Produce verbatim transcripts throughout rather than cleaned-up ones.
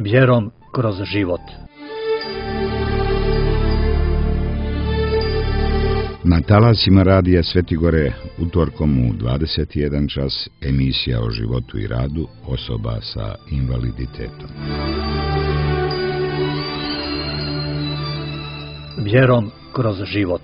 Vjerom kroz život. Na talasima radija Svetigore utorkom u dvadeset jedan čas emisija o životu i radu osoba sa invaliditetom. Vjerom kroz život.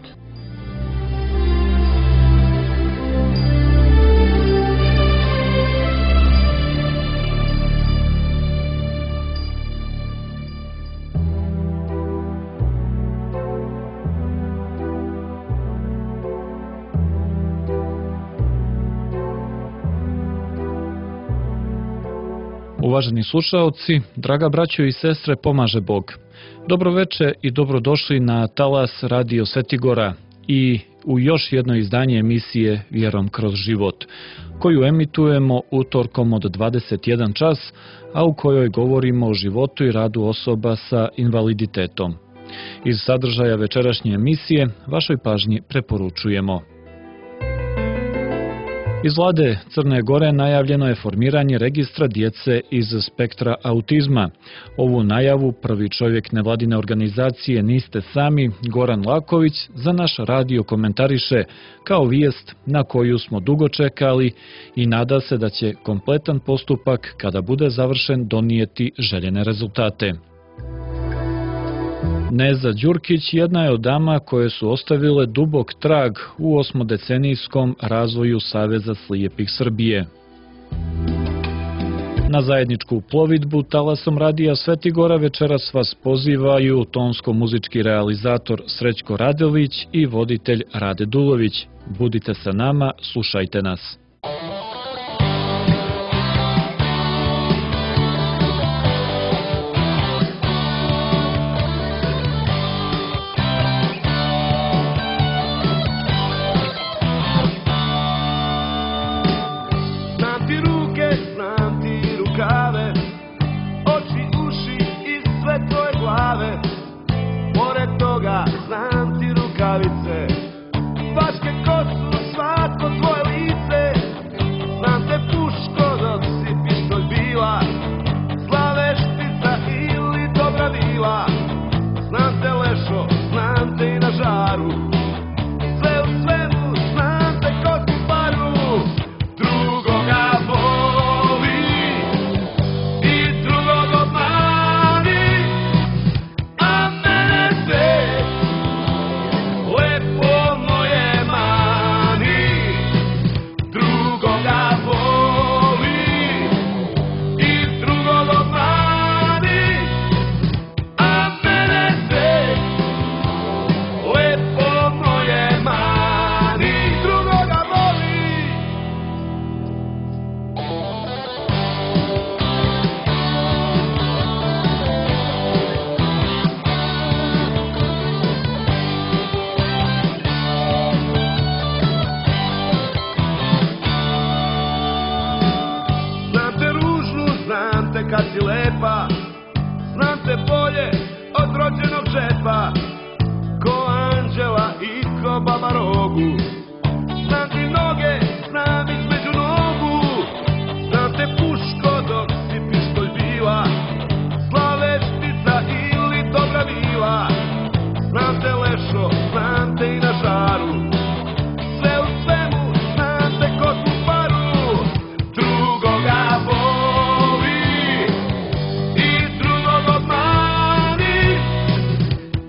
Uvaženi slušaoci, draga braćo i sestre, pomaže Bog. Dobroveče i dobrodošli na talas Radio Svetigora i u još jedno izdanje emisije Vjerom kroz život, koju emitujemo utorkom od dvadeset jedan čas, a u kojoj govorimo o životu i radu osoba sa invaliditetom. Iz sadržaja večerašnje emisije vašoj pažnji preporučujemo. Iz vlade Crne Gore najavljeno je formiranje registra djece iz spektra autizma. Ovu najavu prvi čovjek nevladine organizacije Niste sami, Goran Laković, za naš radio komentariše kao vijest na koju smo dugo čekali i nada se da će kompletan postupak, kada bude završen, donijeti željene rezultate. Neza Đurkić jedna je od dama koje su ostavile dubok trag u osmodecenijskom razvoju Saveza slijepih Srbije. Na zajedničku plovidbu talasom radija Svetigora večeras vas pozivaju tonsko-muzički realizator Srećko Radović i voditelj Rade Dulović. Budite sa nama, slušajte nas.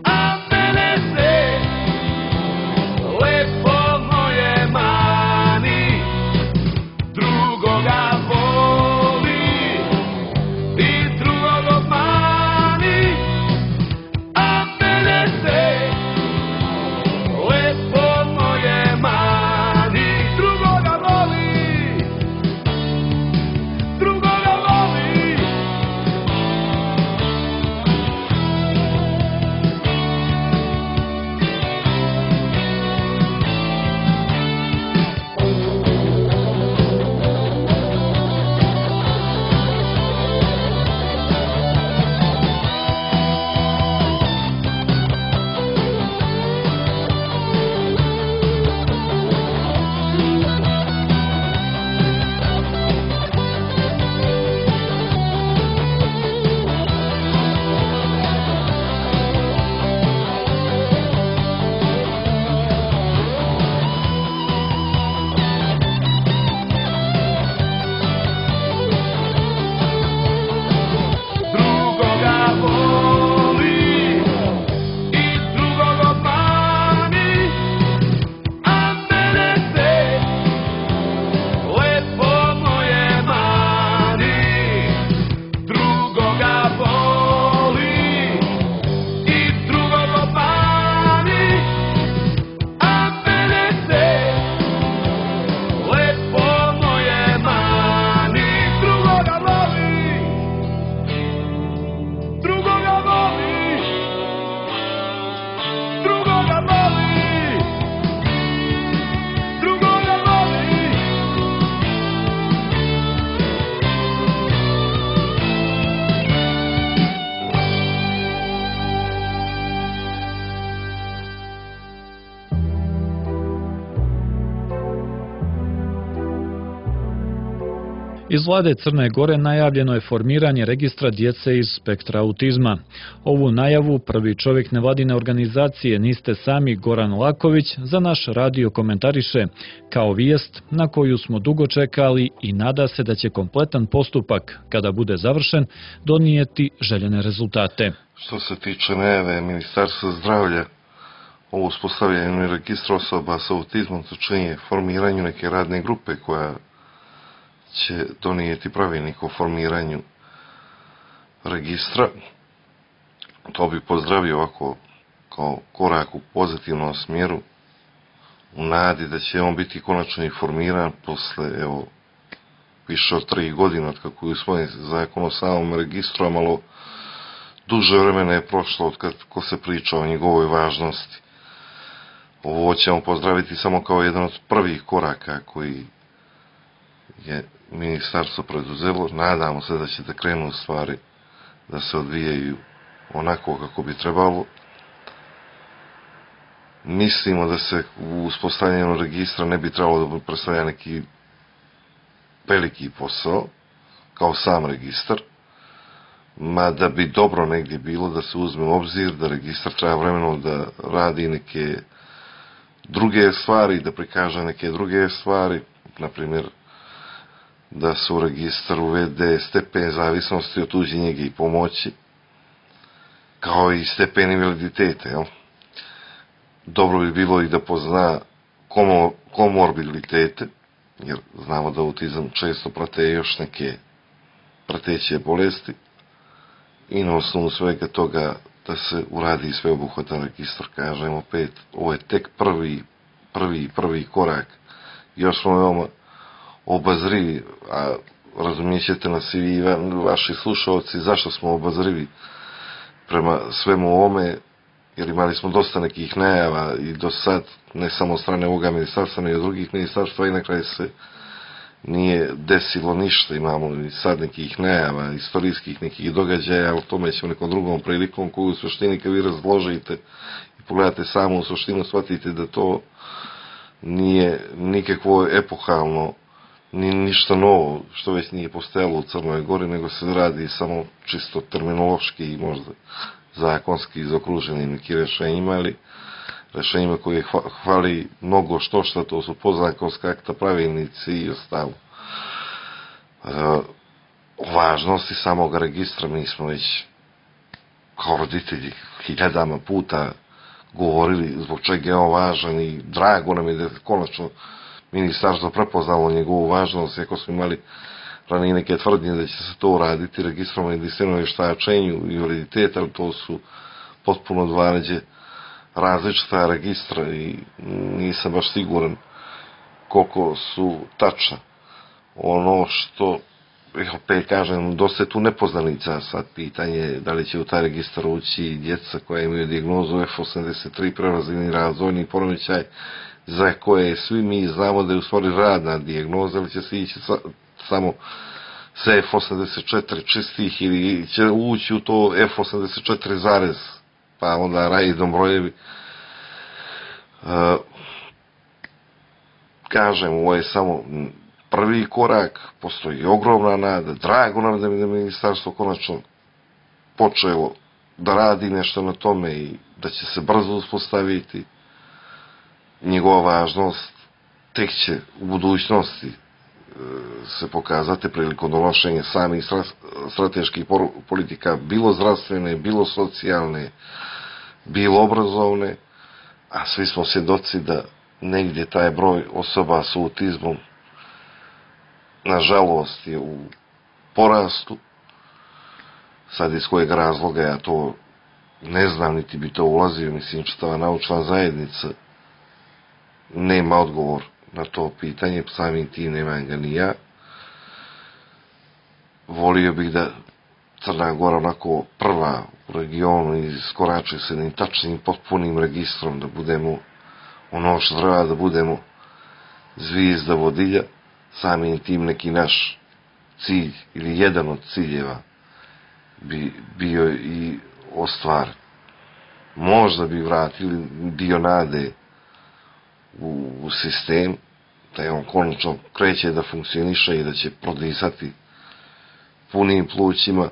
Lepo moje mani. Iz vlade Crne Gore najavljeno je formiranje registra djece iz spektra autizma. Ovu najavu prvi čovjek nevladine organizacije Niste sami Goran Laković za naš radio komentariše kao vijest na koju smo dugo čekali i nada se da će kompletan postupak, kada bude završen, donijeti željene rezultate. Što se tiče najave Ministarstva zdravlja o uspostavljanju registra osoba sa autizmom, to čini formiranju neke radne grupe koja će donijeti pravilnik o formiranju registra. To bi pozdravio ovako kao korak u pozitivnom smjeru, u nadi da će on biti konačno informiran posle, evo, više od tri godine od kako je usvojen zakon o samom registru, a malo duže vremena je prošlo od kako se priča o njegovoj važnosti. Ovo ćemo pozdraviti samo kao jedan od prvih koraka koji je ministarstvo preduzelo. Nadamo se da će da krenu stvari da se odvijaju onako kako bi trebalo. Mislimo da se u uspostavljanju registra ne bi trebalo da predstavlja neki veliki posao kao sam registar, mada bi dobro negdje bilo da se uzme u obzir da registar treba vremeno da radi neke druge stvari, da prikaže neke druge stvari, na primjer da se u registar uvede stepen zavisnosti od tuđe njege i pomoći, kao i stepen invaliditeta. Jel? Dobro bi bilo i da pozna komorbiditete, jer znamo da autizam često prate još neke prateće bolesti, i na osnovu svega toga da se uradi sveobuhvatan registar. Kažem opet, ovo je tek prvi, prvi, prvi korak. Još smo veoma obazrivi, a razumijet ćete nas i vi, vaši slušalci, zašto smo obazrivi prema svemu ovome, jer imali smo dosta nekih najava i do sad, ne samo od strane ovoga ministarstva, nego od drugih ministarstva, i na kraju se nije desilo ništa. Imamo i sad nekih najava, istorijskih nekih događaja, ali tome ćemo nekom drugom prilikom, koju u suštini kad vi razložite i pogledate samo u suštinu, shvatite da to nije nikakvo epohalno, ni ništa novo što već nije postojalo u Crnoj Gori, nego se radi samo čisto terminološki i možda zakonski izokruženim nekim rješenjima, ali rješenjima koje hvali mnogo što što, to su podzakonska akta, pravilnici i ostalo. O važnosti samog registra mi smo već kao roditelji hiljadama puta govorili zbog čega je on važan, i drago nam je da je konačno ministarstvo prepoznalo njegovu važnost, iako smo imali ranije neke tvrdnje da će se to uraditi registrom o jedinstvenom vještačenju i invaliditeta, ali to su potpuno dva neđe različita registra i nisam baš siguran koliko su tačna. Ono što, opet kažem, dosta je tu nepoznanica. Sad pitanje da li će u taj registar ući djeca koja imaju dijagnozu F osamdeset tri, prerazvojni razvojni poremećaj, za koje svi mi znamo da je u stvari radna dijagnoza, ili će se ići sa, samo sa F osamdeset četiri čistih, ili će ući u to F osamdeset četiri zarez, pa onda rajdom brojevi. E, kažem, ovo je samo prvi korak, postoji ogromna nada, drago nam da je ministarstvo konačno počelo da radi nešto na tome i da će se brzo uspostaviti. Njegova važnost tek će u budućnosti se pokazati prilikom donošenja samih strateških politika, bilo zdravstvene, bilo socijalne, bilo obrazovne, a svi smo svjedoci da negdje taj broj osoba s autizmom nažalost je u porastu. Sad iz kojeg razloga ja to ne znam, niti bi to ulazio, mislim, čitava naučna zajednica nema odgovor na to pitanje, samim tim nemam ga ni ja. Volio bih da Crna Gora onako prva u regionu iskorači se jednim tačnim, potpunim registrom, da budemo ono što treba, da budemo zvijezda vodilja, samim tim neki naš cilj ili jedan od ciljeva bi bio i ostvaren. Možda bi vratili dio nade u sistem, da je on konačno kreće da funkcioniše i da će prodisati punim plućima.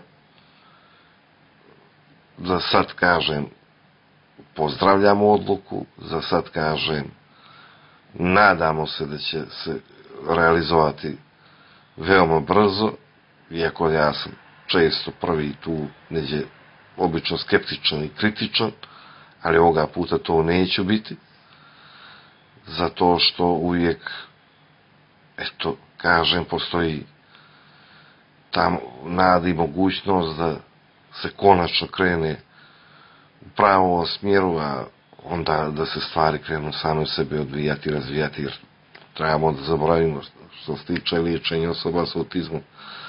Za sad kažem, pozdravljamo odluku, za sad kažem, nadamo se da će se realizovati veoma brzo, iako ja sam često prvi tu neđe obično skeptičan i kritičan, ali ovoga puta to neću biti, zato što uvijek, eto, kažem, postoji tam nada i mogućnost da se konačno krene u pravom smjeru, a onda da se stvari krenu same u sebe odvijati i razvijati, jer trebamo da zaboravimo što se tiče liječenja osoba sa autizmom.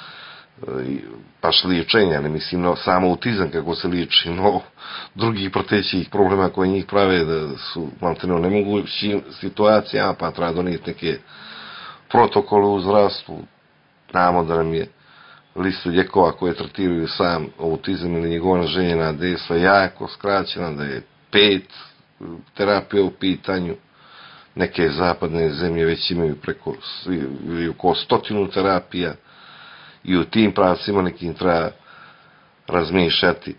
Baš liječenja, ne mislim na samo autizam kako se liječi, no drugih pratećih problema koje njih prave da su maltene nemogućim situacijama, pa treba donijeti neke protokole u zdravstvu. Znamo da nam je lista lijekova koje tretiraju sam autizam ili njegova željena dejstva jako skraćena, da je pet terapija u pitanju. Neke zapadne zemlje već imaju preko ili oko stotinu terapija i u tim pravcima nekim treba razmišljati.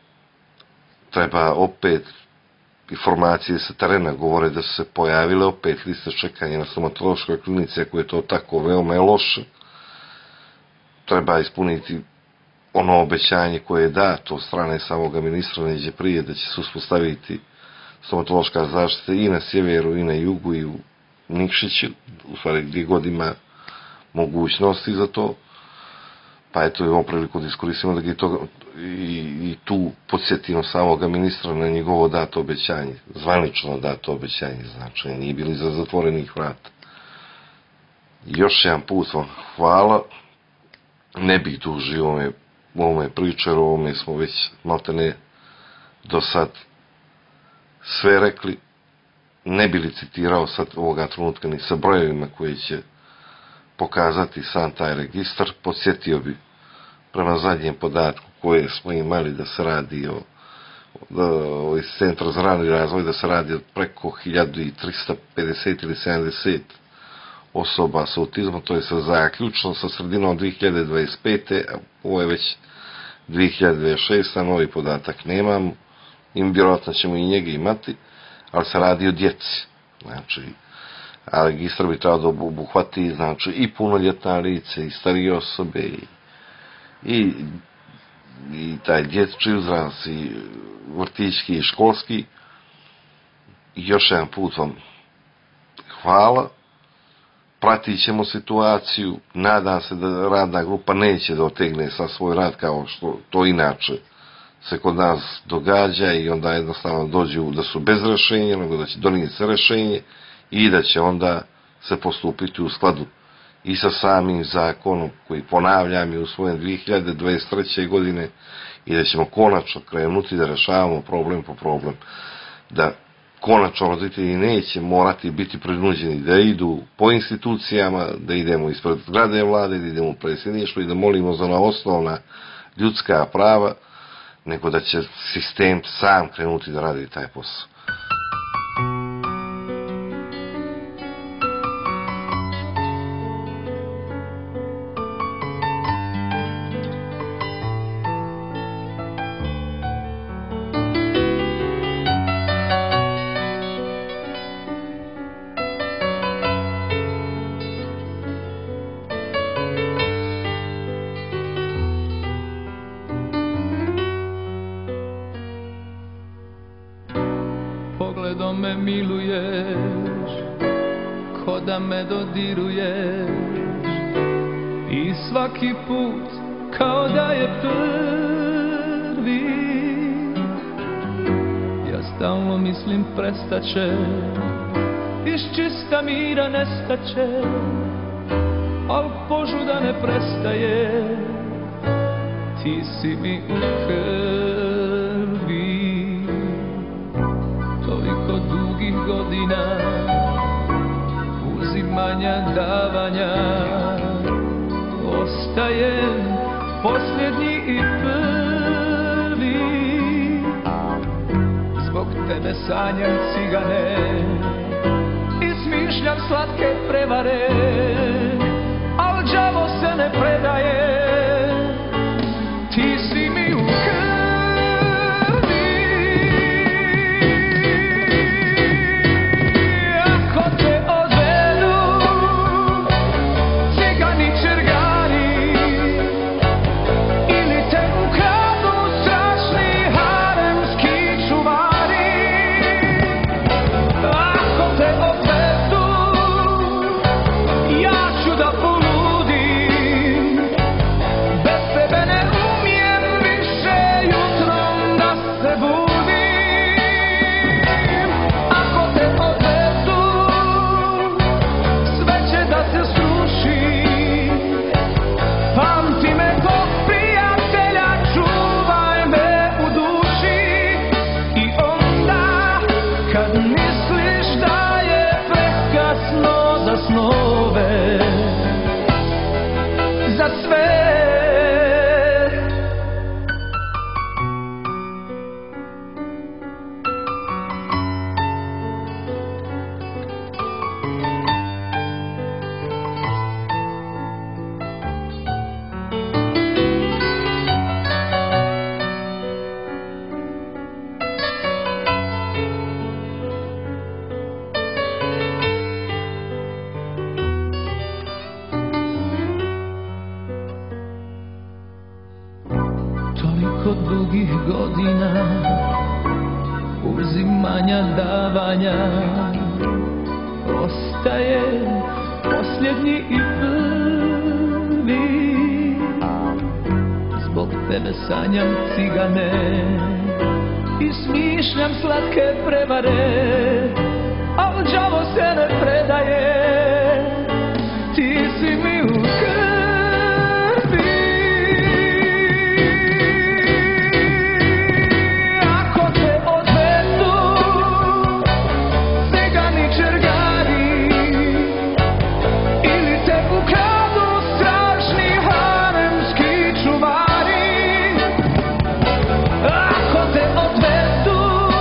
Treba opet, informacije sa terena govore da su se pojavile opet liste čekanja na stomatološkoj klinici, ako je to tako veoma loše. Treba ispuniti ono obećanje koje je dato od strane samoga ministra neđe prije, da će se uspostaviti stomatološka zaštita i na sjeveru i na jugu i u Nikšiću, u stvari gdje god ima mogućnosti za to. Pa eto, imamo priliku da iskoristimo da to, i, i tu podsjetimo samoga ministra na njegovo dato obećanje, zvanično dato obećanje, znači nije bili za zatvorenih vrata. Još jedan put vam hvala, ne bih dužio ovome, ovome priče, jer ovome smo već maltene do sad sve rekli, ne bi li citirao sad ovoga trenutka ni sa brojevima koji će pokazati sam taj registar. Podsjetio bi prema zadnjem podatku koje smo imali da se radi o, o iz Centra za rani razvoj, da se radi od preko hiljadu trista pedeset ili sedamdeset osoba sa autizmom, to je sa zaključno sa sredinom dvije hiljade dvadeset pete. Ovo je već dvije hiljade dvadeset šeste. Novi podatak nemamo i vjerojatno ćemo i njega imati, ali se radi o djeci. Znači, a registar bi trebao da obuhvati, znači, i punoljetna lice, i starije osobe, i, i, i taj dječji uzrast, i vrtićki, i školski. I još jedan put vam hvala. Pratit ćemo situaciju. Nadam se da radna grupa neće da otegne sa svoj rad kao što to inače se kod nas događa i onda jednostavno dođu da su bez rješenja, nego da će donijeti se rješenje i da će onda se postupiti u skladu i sa samim zakonom koji, ponavljam, je usvojen dvije hiljade dvadeset treće. godine i da ćemo konačno krenuti da rješavamo problem po problem. Da konačno roditelji neće morati biti prinuđeni da idu po institucijama, da idemo ispred zgrade vlade, da idemo u predsjedništvo i da molimo za ona osnovna ljudska prava, nego da će sistem sam krenuti da radi taj posao. Pogledom me miluješ, ko da me dodiruješ, i svaki put kao da je prvi. Ja stalno mislim prestaće, iz čista mira nestaće, al požuda ne prestaje, ti si mi u krvi. Toliko dugih godina uzimanja, davanja, ostajem posljednji i prvi. Zbog tebe sanjam cigane i smišljam slatke prevare, al đavo se ne predaje. Ti si mi u krvi, ako te odvedu cigani čergani ili te ukradu strašni haremski čuvari, ako te odvedu ja ću da poludim, bez tebe ne umijem više jutrom da se budim. Ako te odvedu sve će da se sruši, pamti me ko prijatelja, čuvaj me u duši. I onda kad misliš da je prekasno za snove, za sve, toliko dugih godina uzimanja, davanja, ostaje posljednji i prvi. Zbog tebe sanjam cigane i smišljam slatke prevare, al đavo se ne predaje. Ti si mi u krvi, ako te odvedu cigani čergani ili te ukradu strašni haremski čuvari, ako te odvedu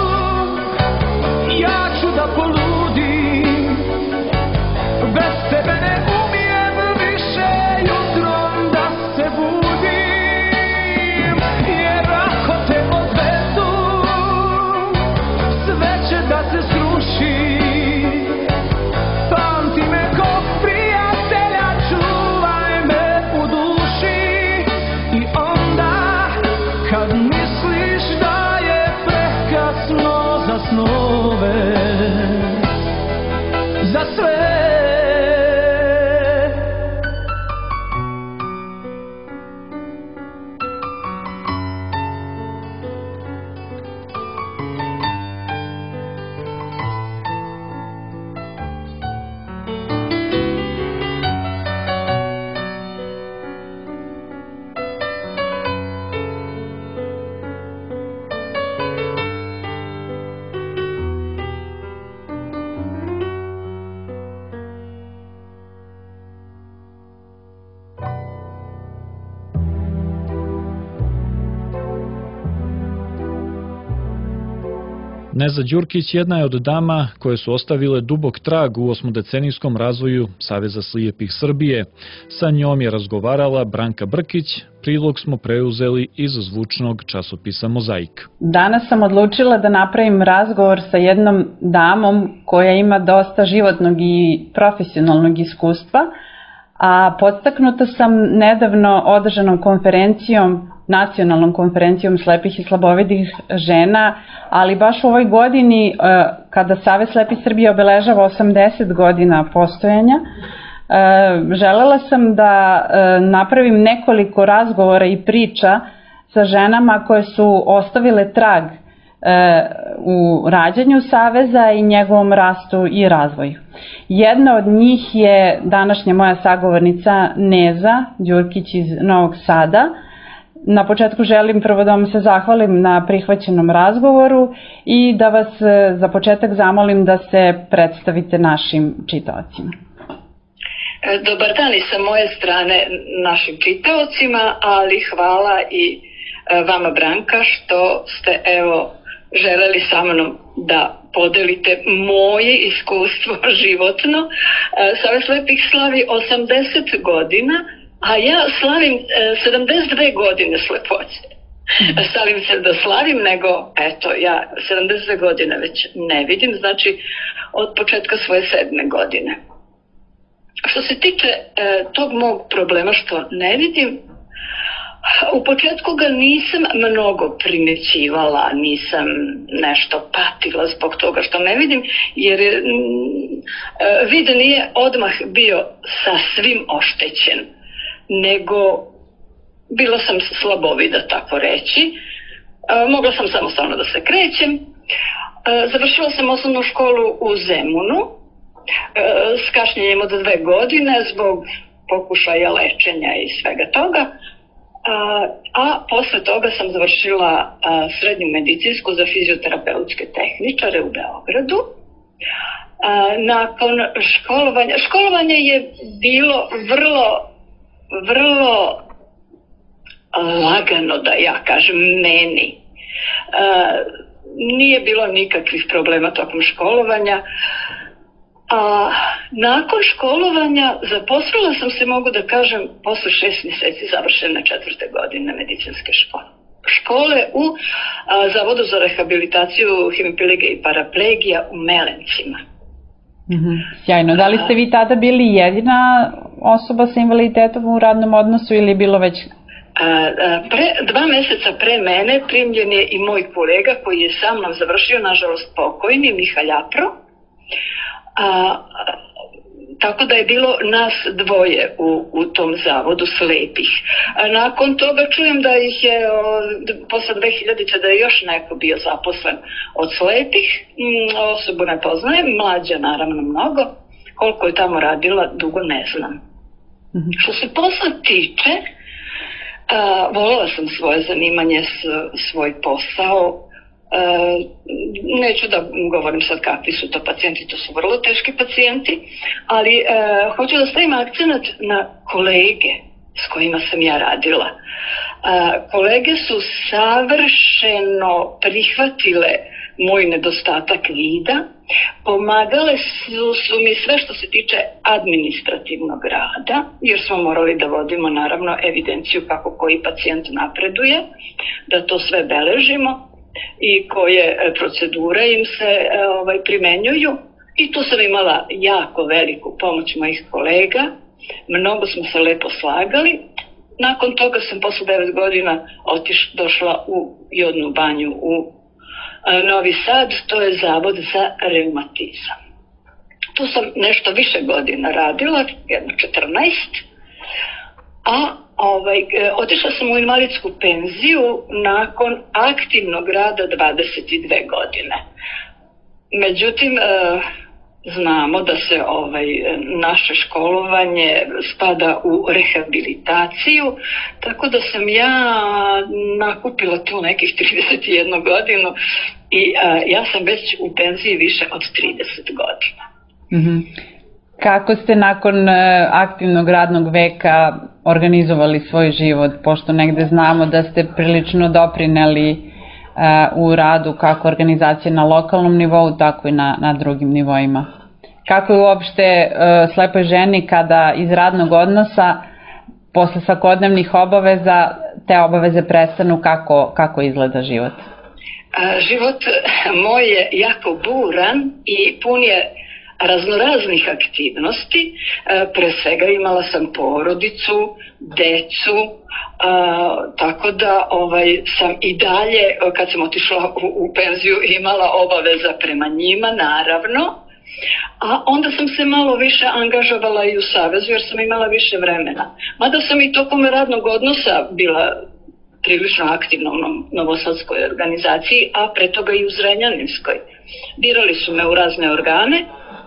ja ću da poludim, bez tebe ne umijem više jutrom da se budim. Jer ako te odvedu sve će da se sruši, pamti me ko prijatelja, čuvaj me u duši. I onda kad misliš da je prekasno za snove, za sve, Neza Đurkić jedna je od dama koje su ostavile dubok trag u osmodecenijskom razvoju Saveza slijepih Srbije. Sa njom je razgovarala Branka Brkić, prilog smo preuzeli iz zvučnog časopisa Mozaik. Danas sam odlučila da napravim razgovor sa jednom damom koja ima dosta životnog i profesionalnog iskustva, a podstaknuta sam nedavno održanom konferencijom, nacionalnom konferencijom slepih i slabovidih žena, ali baš u ovoj godini kada Savez slepih Srbije obeležava osamdeset godina postojanja, želela sam da napravim nekoliko razgovora i priča sa ženama koje su ostavile trag u rađanju Saveza i njegovom rastu i razvoju. Jedna od njih je današnja moja sagovornica Neza Đurkić iz Novog Sada. Na početku želim prvo da vam se zahvalim na prihvaćenom razgovoru i da vas za početak zamolim da se predstavite našim čitaocima. Dobar dan i sa moje strane našim čitaocima, ali hvala i vama, Branka, što ste evo želeli sa mnom da podelite moje iskustvo životno. Savez slepih slavi osamdeset godina, a ja slavim sedamdeset dve godine slepoće. Stavim se da slavim, nego eto, ja sedamdeset dve godine već ne vidim, znači od početka svoje sedme godine. Što se tiče e, tog mog problema što ne vidim, u početku ga nisam mnogo primećivala, nisam nešto patila zbog toga što ne vidim, jer e, vid nije odmah bio sasvim oštećen, nego bila sam slabovida, tako reći. E, mogla sam samostalno da se krećem. E, završila sam osnovnu školu u Zemunu e, s kašnjenjem od dve godine zbog pokušaja lečenja i svega toga. A, a posle toga sam završila a, srednju medicinsku za fizioterapeutske tehničare u Beogradu. A, nakon školovanja, školovanje je bilo vrlo, vrlo lagano, da ja kažem, meni. A, nije bilo nikakvih problema tokom školovanja. A nakon školovanja zaposlila sam se, mogu da kažem, posle šest mjeseci završene četvrte godine medicinske škole. Škole u a, Zavodu za rehabilitaciju hemiplegia i paraplegija u Melencima. Mm-hmm. Sjajno. Da li ste vi tada bili jedina osoba sa invaliditetom u radnom odnosu ili je bilo već... A, a, pre, dva meseca pre mene primljen je i moj kolega koji je sa mnom završio, nažalost pokojni, Mihalj Apro. A, a, tako da je bilo nas dvoje u, u tom zavodu slepih. A nakon toga čujem da ih je o, posle dve hiljadite da je još neko bio zaposlen od slepih. M, osobu ne poznajem, mlađa naravno mnogo. Koliko je tamo radila, dugo ne znam. Mm-hmm. Što se posla tiče, a, voljela sam svoje zanimanje, s, svoj posao. Uh, neću da govorim sad kakvi su to pacijenti, to su vrlo teški pacijenti, ali uh, hoću da stavim akcenat na kolege s kojima sam ja radila. Uh, kolege su savršeno prihvatile moj nedostatak vida, pomagale su, su mi sve što se tiče administrativnog rada, jer smo morali da vodimo naravno evidenciju kako koji pacijent napreduje, da to sve beležimo i koje procedure im se ovaj, primenjuju. I tu sam imala jako veliku pomoć mojih kolega, mnogo smo se lepo slagali. Nakon toga sam posle devet godina otiš, došla u Jodnu banju u a, Novi Sad, to je Zavod za reumatizam. Tu sam nešto više godina radila, jedno četrnaest, a Ovaj, otišla sam u invalidsku penziju nakon aktivnog rada dvadeset dve godine. Međutim, znamo da se ovaj, naše školovanje spada u rehabilitaciju, tako da sam ja nakupila tu nekih trideset jednu godinu i a, ja sam već u penziji više od trideset godina. Mm-hmm. Kako ste nakon aktivnog radnog veka organizovali svoj život, pošto negde znamo da ste prilično doprineli uh, u radu kako organizacije na lokalnom nivou, tako i na, na drugim nivoima. Kako je uopšte uh, slepoj ženi kada iz radnog odnosa, posle svakodnevnih obaveza, te obaveze prestanu, kako, kako izgleda život? A, život moj je jako buran i pun je raznoraznih aktivnosti. Pre svega imala sam porodicu, decu, a, tako da ovaj, sam i dalje, kad sam otišla u, u penziju, imala obaveza prema njima, naravno. A onda sam se malo više angažovala i u Savezu, jer sam imala više vremena. Mada sam i tokom radnog odnosa bila prilično aktivna u Novosadskoj organizaciji, a pre toga i u Zrenjaninskoj. Birali su me u razne organe.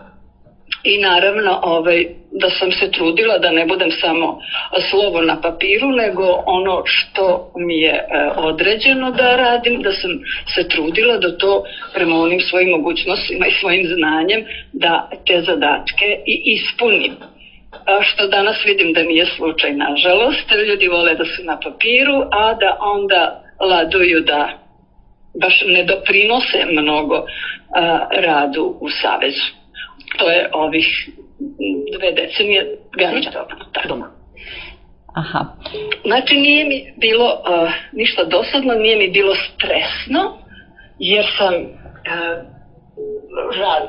I naravno ovaj, da sam se trudila da ne budem samo slovo na papiru, nego ono što mi je e, određeno da radim, da sam se trudila da to prema onim svojim mogućnostima i svojim znanjem da te zadatke i ispunim. A što danas vidim da nije slučaj, nažalost. Ljudi vole da su na papiru, a da onda laduju da baš ne doprinose mnogo a, radu u Savezu. To je ovih dve decenije garantovano. Tako. Aha. Znači nije mi bilo uh, ništa dosadno, nije mi bilo stresno, jer sam uh, rad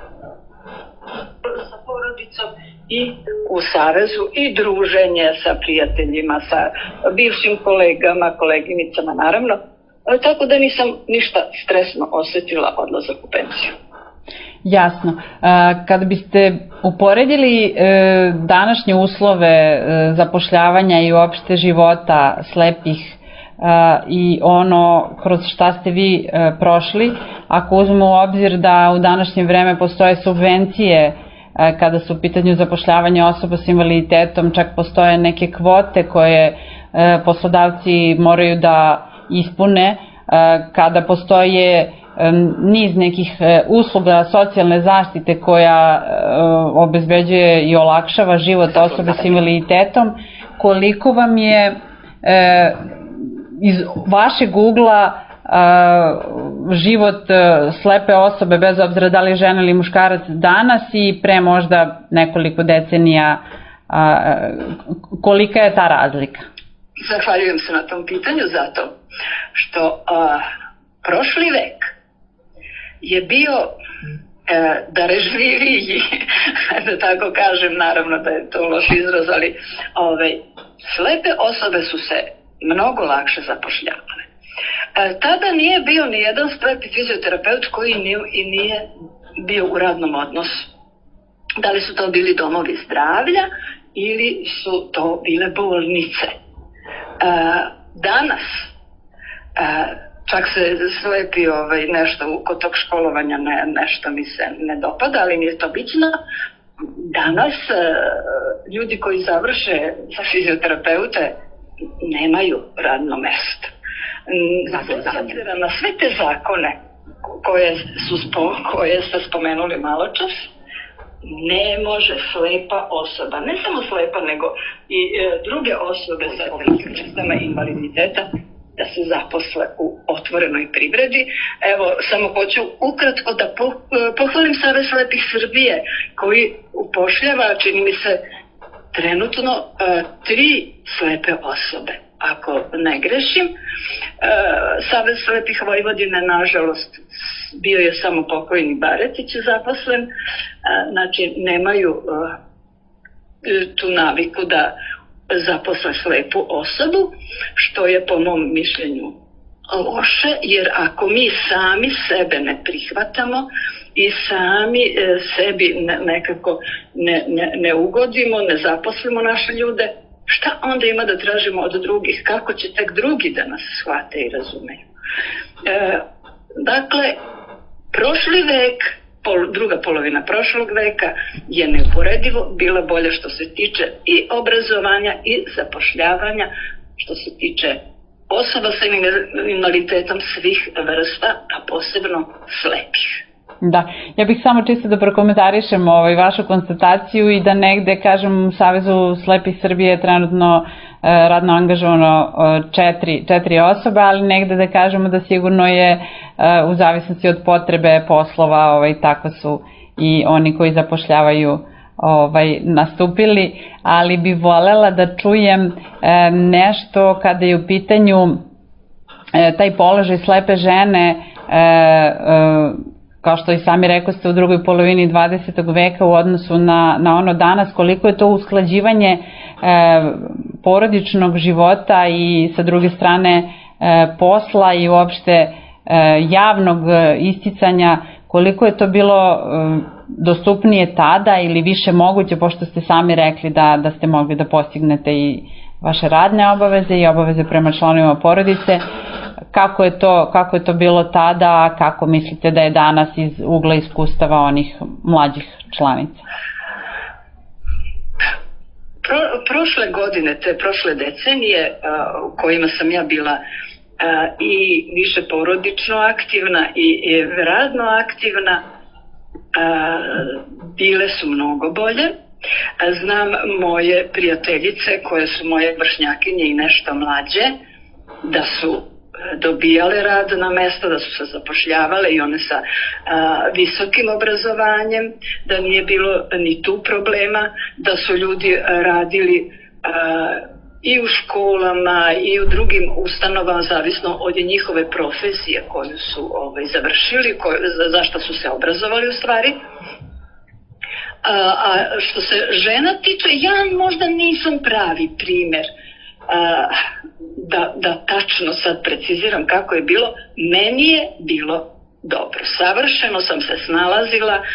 sa porodicom i u Savezu i druženje sa prijateljima, sa bivšim kolegama, koleginicama naravno, ali tako da nisam ništa stresno osjetila odlazak u penziju. Jasno. Kada biste uporedili današnje uslove zapošljavanja i uopšte života slepih i ono kroz šta ste vi prošli, ako uzmemo u obzir da u današnje vreme postoje subvencije kada su u pitanju zapošljavanja osoba s invaliditetom, čak postoje neke kvote koje poslodavci moraju da ispune, kada postoje niz nekih usluga socijalne zaštite koja obezbeđuje i olakšava život osobe s invaliditetom, koliko vam je iz vašeg ugla život slepe osobe, bez obzira da li je žena ili muškarac danas i pre možda nekoliko decenija, kolika je ta razlika? Zahvaljujem se na tom pitanju zato što a, prošli vek je bio e, darežljiviji, da tako kažem, naravno da je to loš izraz, ali ove, slepe osobe su se mnogo lakše zapošljavale. E, tada nije bio ni jedan slepi fizioterapeut koji nije, i nije bio u radnom odnosu. Da li su to bili domovi zdravlja ili su to bile bolnice. E, danas e, čak se slepi ovaj, nešto kod tog školovanja ne, nešto mi se ne dopada, ali nije to bitno. Danas e, ljudi koji završe za fizioterapeute nemaju radno mesto. Zato na sve te zakone koje, su, koje ste spomenuli malo čas, ne može slepa osoba, ne samo slepa, nego i e, druge osobe sa vrstama invaliditeta da se zaposle u otvorenoj privredi. Evo, samo hoću ukratko da po, pohvalim Savez slepih Srbije, koji upošljava, čini mi se, trenutno e, tri slepe osobe. Ako ne grešim, e, Savez slepih Vojvodine, nažalost, bio je samo pokojni Baretić zaposlen, e, znači nemaju e, tu naviku da zaposle slepu osobu, što je po mom mišljenju loše, jer ako mi sami sebe ne prihvatamo i sami e, sebi ne, nekako ne, ne, ne ugodimo, ne zaposlimo naše ljude, šta onda ima da tražimo od drugih? Kako će tek drugi da nas shvate i razumeju? E, dakle, prošli vek, pol, druga polovina prošlog veka je neuporedivo bila bolja što se tiče i obrazovanja i zapošljavanja, što se tiče osoba sa invaliditetom svih vrsta, a posebno slepih. Da, ja bih samo čisto da prokomentarišem ovaj, vašu konstataciju i da negde, kažem, u Savezu slepih Srbije je trenutno e, radno angažovano četiri, četiri osobe, ali negde da kažemo da sigurno je e, u zavisnosti od potrebe poslova, ovaj, tako su i oni koji zapošljavaju ovaj, nastupili, ali bi volela da čujem e, nešto kada je u pitanju e, taj položaj slepe žene, e, e, kao što i sami rekao ste, u drugoj polovini dvadesetog veka u odnosu na, na ono danas, koliko je to usklađivanje e, porodičnog života i sa druge strane e, posla i uopšte e, javnog isticanja, koliko je to bilo e, dostupnije tada ili više moguće, pošto ste sami rekli da, da ste mogli da postignete i vaše radne obaveze i obaveze prema članovima porodice. Kako je to, kako je to bilo tada, a kako mislite da je danas iz ugla iskustava onih mlađih članica? Pro, prošle godine, te prošle decenije uh, u kojima sam ja bila uh, i više porodično aktivna i, i radno aktivna, uh, bile su mnogo bolje. Znam moje prijateljice koje su moje vršnjakinje i nešto mlađe, da su dobijale radno mesto, da su se zapošljavale i one sa a, visokim obrazovanjem, da nije bilo ni tu problema, da su ljudi radili a, i u školama i u drugim ustanovama, zavisno od njihove profesije koju su ovaj, završili, koju, za, za što su se obrazovali u stvari. A, a što se žena tiče, ja možda nisam pravi primer a, da, da tačno sad preciziram kako je bilo. Meni je bilo dobro. Savršeno sam se snalazila, a,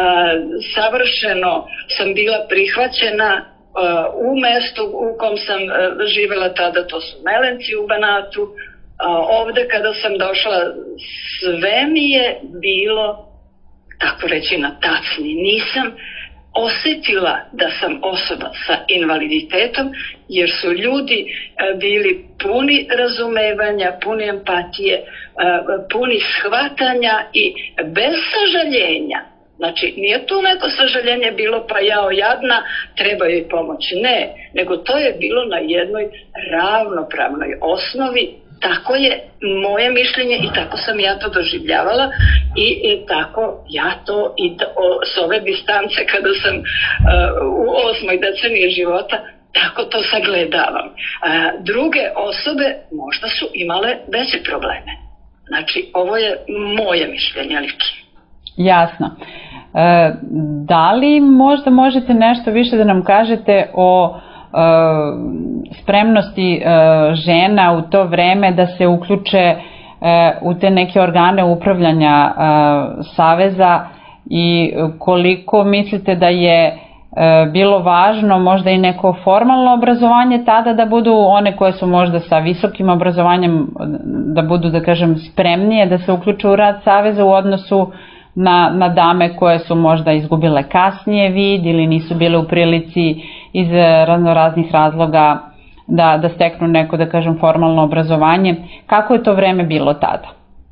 savršeno sam bila prihvaćena a, u mestu u kom sam a, živela tada, to su Melenci u Banatu. A, ovde kada sam došla, sve mi je bilo, tako reći, na tacni. Nisam osetila da sam osoba sa invaliditetom, jer su ljudi bili puni razumevanja, puni empatije, puni shvatanja i bez sažaljenja. Znači, nije tu neko sažaljenje bilo pa jao jadna, treba joj pomoć. Ne, nego to je bilo na jednoj ravnopravnoj osnovi. Tako je moje mišljenje i tako sam ja to doživljavala i, i tako ja to i to, o, s ove distance kada sam uh, u osmoj deceniji života, tako to sagledavam. Uh, druge osobe možda su imale veće probleme. Znači, ovo je moje mišljenje lično. Jasno. E, da li možda možete nešto više da nam kažete o spremnosti žena u to vreme da se uključe u te neke organe upravljanja Saveza i koliko mislite da je bilo važno možda i neko formalno obrazovanje tada da budu one koje su možda sa visokim obrazovanjem da budu, da kažem, spremnije da se uključe u rad Saveza u odnosu na, na dame koje su možda izgubile kasnije vid ili nisu bile u prilici iz raznoraznih razloga da, da steknu neko, da kažem, formalno obrazovanje. Kako je to vreme bilo tada?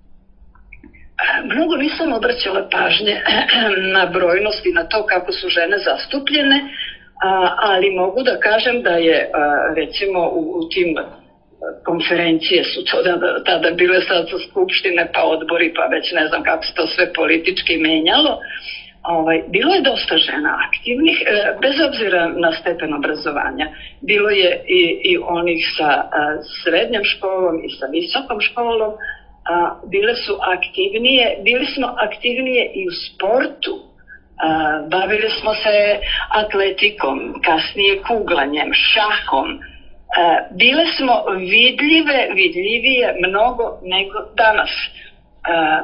Mnogo nisam obraćala pažnje na brojnost i na to kako su žene zastupljene, ali mogu da kažem da je, recimo, u, u tim konferencije su to da, tada bile, sad su skupštine pa odbori pa već ne znam kako se to sve politički menjalo. Ovaj, bilo je dosta žena aktivnih, bez obzira na stepen obrazovanja. Bilo je i, i onih sa a, srednjom školom i sa visokom školom. A, bile su aktivnije, bili smo aktivnije i u sportu. A, bavili smo se atletikom, kasnije kuglanjem, šahom. A, bile smo vidljive, vidljivije mnogo nego danas. A,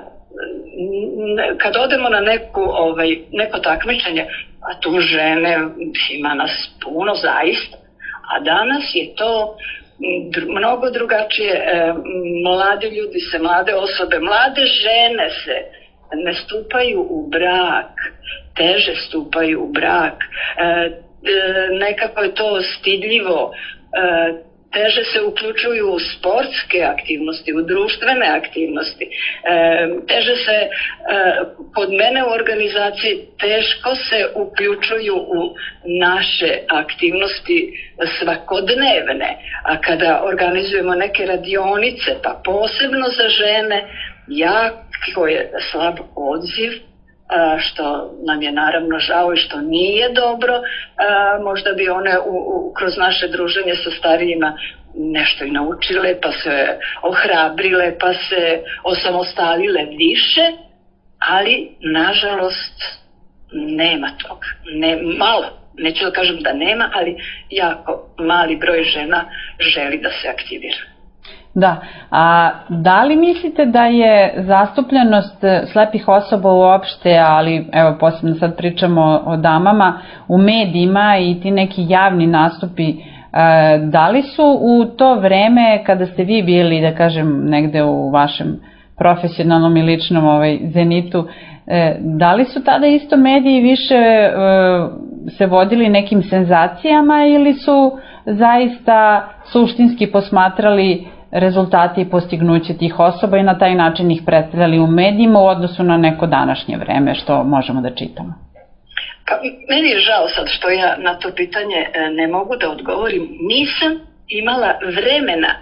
kad odemo na neku, ovaj, neko takmičenje, a tu žene, ima nas puno zaista, a danas je to dr- mnogo drugačije. E, mladi ljudi se, mlade osobe, mlade žene se ne stupaju u brak, teže stupaju u brak, e, e, nekako je to stidljivo, e, teže se uključuju u sportske aktivnosti, u društvene aktivnosti, e, teže se, e, kod mene u organizaciji, teško se uključuju u naše aktivnosti svakodnevne, a kada organizujemo neke radionice, pa posebno za žene, jako je slab odziv, što nam je naravno žao i što nije dobro. Možda bi one u, u, kroz naše druženje sa starijima nešto i naučile, pa se ohrabrile, pa se osamostalile više, ali nažalost nema toga. Ne, malo, neću da kažem da nema, ali jako mali broj žena želi da se aktivira. Da, a da li mislite da je zastupljenost slepih osoba uopšte, ali evo posebno sad pričamo o damama, u medijima i ti neki javni nastupi, da li su u to vreme kada ste vi bili, da kažem, negde u vašem profesionalnom i ličnom ovaj, zenitu, da li su tada isto mediji više se vodili nekim senzacijama ili su zaista suštinski posmatrali rezultati i postignuće tih osoba i na taj način ih predstavljali u medijima u odnosu na neko današnje vreme, što možemo da čitamo? Pa, meni je žao sad što ja na to pitanje ne mogu da odgovorim. Nisam imala vremena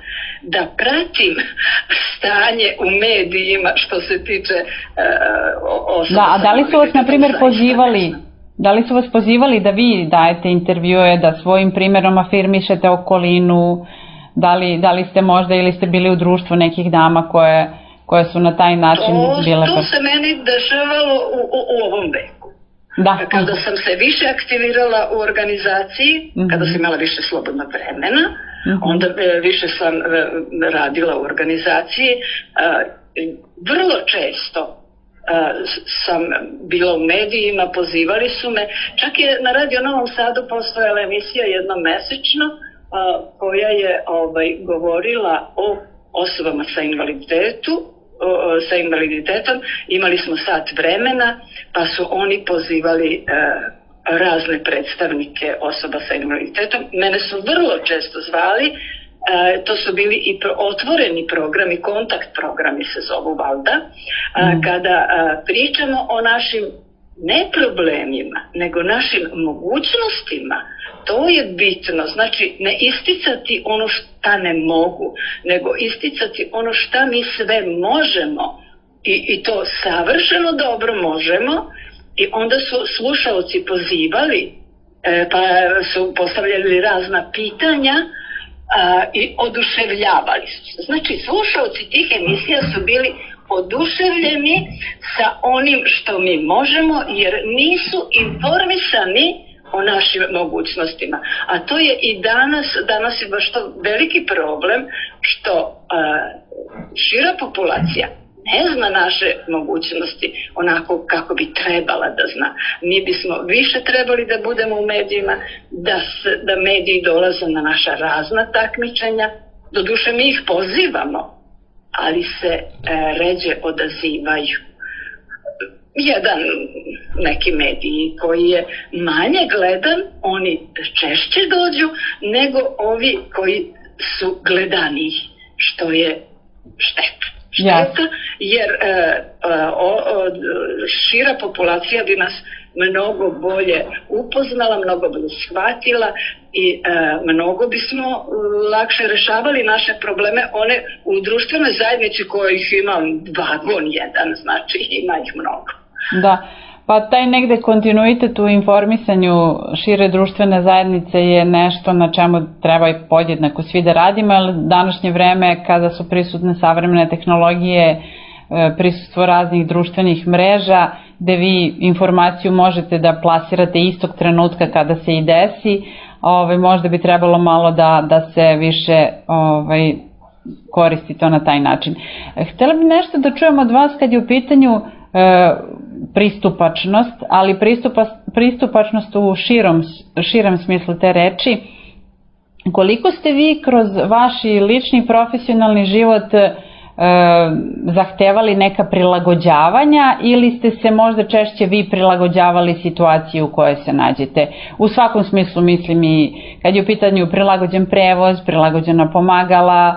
da pratim stanje u medijima što se tiče uh, osoba. Da, a da li su vas, na primjer, pozivali, da li su vas pozivali da vi dajete intervjue, da svojim primjerom afirmišete okolinu, da li, da li ste možda ili ste bili u društvu nekih dama koje, koje su na taj način to, bile... To se meni dešavalo u, u, u ovom veku. Da. Kada sam se više aktivirala u organizaciji, mm-hmm. kada sam imala više slobodnog vremena, mm-hmm. onda više sam radila u organizaciji. Vrlo često sam bila u medijima, pozivali su me, čak je na Radio Novom Sadu postojala emisija jednomesečno koja je ovaj, govorila o osobama sa invaliditetu, sa invaliditetom, imali smo sat vremena, pa su oni pozivali e, razne predstavnike osoba sa invaliditetom. Mene su vrlo često zvali, e, to su bili i pro, otvoreni programi, kontakt programi se zovu valjda, mm. kada a, pričamo o našim ne problemima, nego našim mogućnostima. To je bitno, znači ne isticati ono šta ne mogu, nego isticati ono šta mi sve možemo i, i to savršeno dobro možemo. I onda su slušalci pozivali, e, pa su postavljali razna pitanja a, i oduševljavali su se. Znači slušalci tih emisija su bili oduševljeni sa onim što mi možemo, jer nisu informisani o našim mogućnostima. A to je i danas, danas je baš to veliki problem što uh, šira populacija ne zna naše mogućnosti onako kako bi trebala da zna. Mi bismo više trebali da budemo u medijima, da, se, da mediji dolaze na naša razna takmičenja. Doduše mi ih pozivamo, ali se uh, ređe odazivaju. Jedan neki mediji koji je manje gledan, oni češće dođu nego ovi koji su gledaniji, što je šteta. Šteta, jer e, o, o, šira populacija bi nas mnogo bolje upoznala, mnogo bolje shvatila i e, mnogo bismo lakše rešavali naše probleme, one u društvenoj zajednici kojih ima vagon jedan, znači ima ih mnogo. Da, pa taj negde kontinuitet u informisanju šire društvene zajednice je nešto na čemu treba i podjednako svi da radimo, ali današnje vreme kada su prisutne savremene tehnologije, prisustvo raznih društvenih mreža, gde vi informaciju možete da plasirate istog trenutka kada se i desi, ovaj, možda bi trebalo malo da, da se više ovaj, koristi to na taj način. Htela bi nešto da čujem od vas kad je u pitanju e, pristupačnost, ali pristupa, pristupačnost u širom, širem smislu te reči. Koliko ste vi kroz vaš lični profesionalni život e, zahtevali neka prilagođavanja ili ste se možda češće vi prilagođavali situaciji u kojoj se nađete? U svakom smislu mislim i kad je u pitanju prilagođen prevoz, prilagođena pomagala,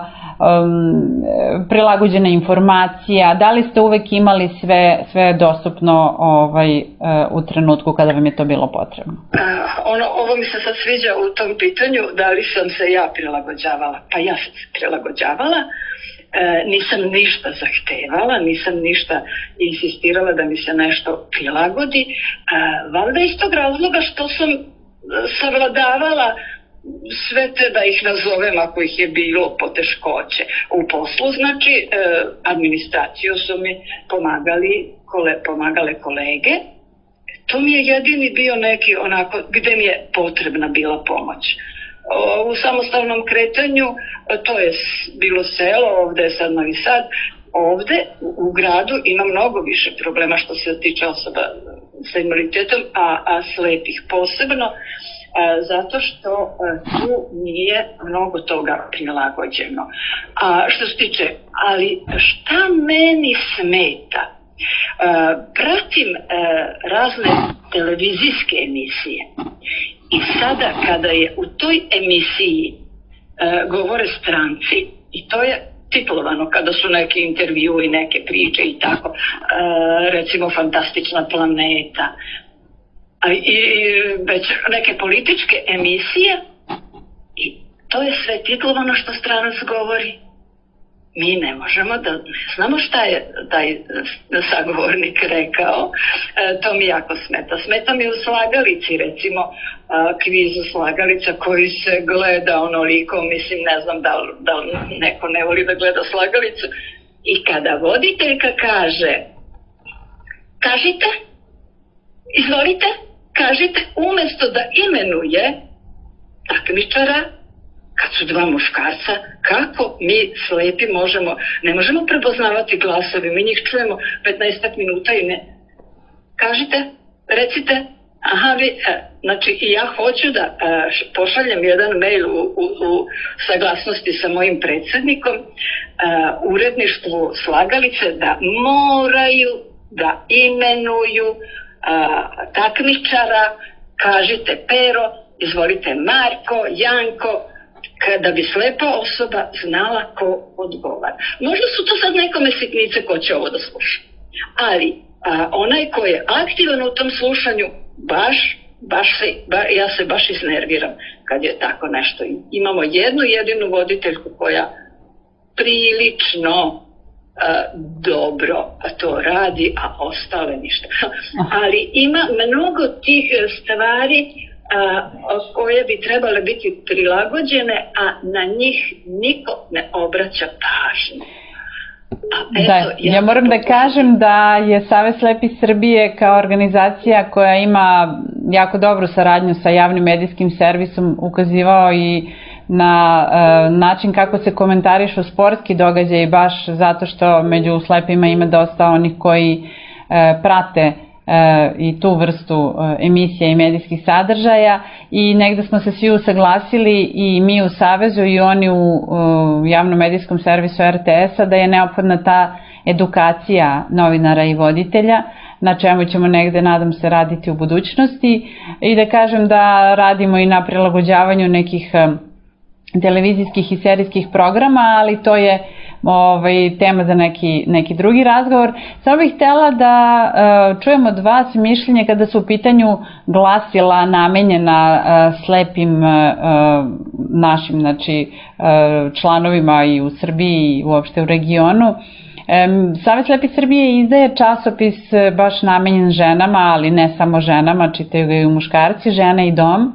um, prilagođena informacija, da li ste uvek imali sve, sve dostupno ovaj, u trenutku kada vam je to bilo potrebno? Uh, ono, ovo mi se sad sviđa u tom pitanju, da li sam se ja prilagođavala? Pa ja sam se prilagođavala. E, nisam ništa zahtevala, nisam ništa insistirala da mi se nešto prilagodi. E, valjda iz tog razloga što sam savladavala sve te, da ih nazovem ako ih je bilo, poteškoće u poslu. Znači, e, administraciju su mi pomagali, kole, pomagale kolege. To mi je jedini bio neki onako, gde mi je potrebna bila pomoć. U samostalnom kretanju, to je bilo selo, ovde je sad Novi Sad, ovde u gradu ima mnogo više problema što se tiče osoba sa invaliditetom, a, a slepih posebno, a, zato što a, tu nije mnogo toga prilagođeno. A što se tiče, ali šta meni smeta? A, pratim a, razne televizijske emisije. I sada kada je u toj emisiji e, govore stranci, i to je titlovano kada su neki intervju i neke priče i tako, e, recimo Fantastična planeta, a, i već neke političke emisije, i to je sve titlovano što stranac govori. mi ne možemo da ne znamo šta je taj sagovornik rekao. E, to mi jako smeta. Smeta mi u slagalici, recimo kvizu slagalica koji se gleda onoliko, mislim, ne znam da li, da li neko ne voli da gleda slagalicu. I kada voditeljka kaže, kažite, izvolite, kažite, umesto da imenuje takmičara, kad su dva muškarca, kako mi slepi možemo, ne možemo prepoznavati glasovi, mi njih čujemo petnaestak minuta i ne. Kažite, recite, aha, vi, e, znači i ja hoću da e, pošaljem jedan mail u, u, u saglasnosti sa mojim predsjednikom, e, uredništvu slagalice, da moraju da imenuju e, takmičara, kažite Pero, izvolite Marko, Janko, kada bi slepa osoba znala ko odgovara. Možda su to sad nekome sitnice ko će ovo da sluša. Ali a, onaj ko je aktivan u tom slušanju, baš, baš se, ba, ja se baš iznerviram kad je tako nešto. Imamo jednu jedinu voditeljku koja prilično a, dobro to radi, a ostale ništa. Ali ima mnogo tih stvari A, koje bi trebale biti prilagođene, a na njih niko ne obraća pažnju. A eto, da, ja, ja moram da kažem da je Savez slepih Srbije kao organizacija koja ima jako dobru saradnju sa javnim medijskim servisom ukazivao i na e, način kako se komentarišu sportski događaji, baš zato što među slepima ima dosta onih koji e, prate i tu vrstu emisija i medijskih sadržaja i negde smo se svi usaglasili i mi u Savezu i oni u javnom medijskom servisu er te es-a da je neophodna ta edukacija novinara i voditelja, na čemu ćemo negde, nadam se, raditi u budućnosti i da kažem da radimo i na prilagođavanju nekih televizijskih i serijskih programa, ali to je ovaj, tema za neki, neki drugi razgovor. Samo bih htjela da uh, čujem od vas mišljenje kada su u pitanju glasila namenjena uh, slepim uh, našim znači, uh, članovima i u Srbiji i uopšte u regionu. Um, Savez slepih Srbije izdaje časopis baš namenjen ženama, ali ne samo ženama, čitaju ga i muškarci, Žene i dom.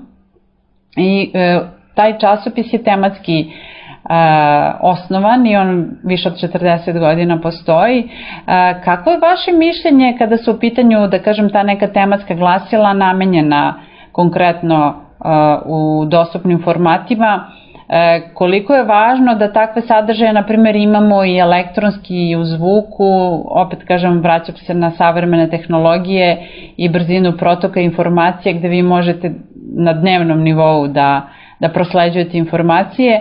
I uh, taj časopis je tematski Uh, osnovan i on više od četrdeset godina postoji. Uh, kako je vaše mišljenje kada su u pitanju, da kažem, ta neka tematska glasila namenjena konkretno uh, u dostupnim formatima, uh, koliko je važno da takve sadržaje, na primjer, imamo i elektronski i u zvuku, opet kažem, vraćam se na savremene tehnologije i brzinu protoka informacije gde vi možete na dnevnom nivou da, da prosleđujete informacije.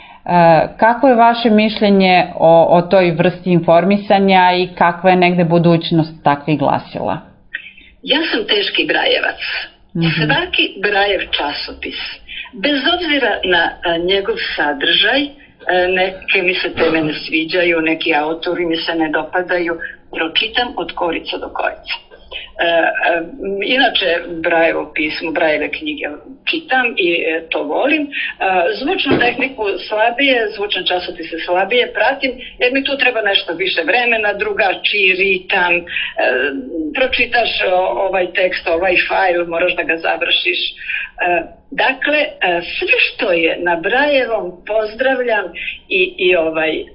Kako je vaše mišljenje o, o toj vrsti informisanja i kakva je negde budućnost takvih glasila? Ja sam teški brajevac. Mm-hmm. Svaki brajev časopis, bez obzira na a, njegov sadržaj, a, neke mi se teme ne sviđaju, neki autori mi se ne dopadaju, pročitam od korica do korica. E, e, inače Brajevo pismo, Brajeve knjige čitam i e, to volim. E, zvučnu tehniku slabije, zvučne časopise slabije pratim, jer mi tu treba nešto više vremena, drugačiji ritam, e, pročitaš o, ovaj tekst, ovaj fajl, moraš da ga završiš. E, dakle, e, sve što je na Brajevom pozdravljam i, i ovaj, e,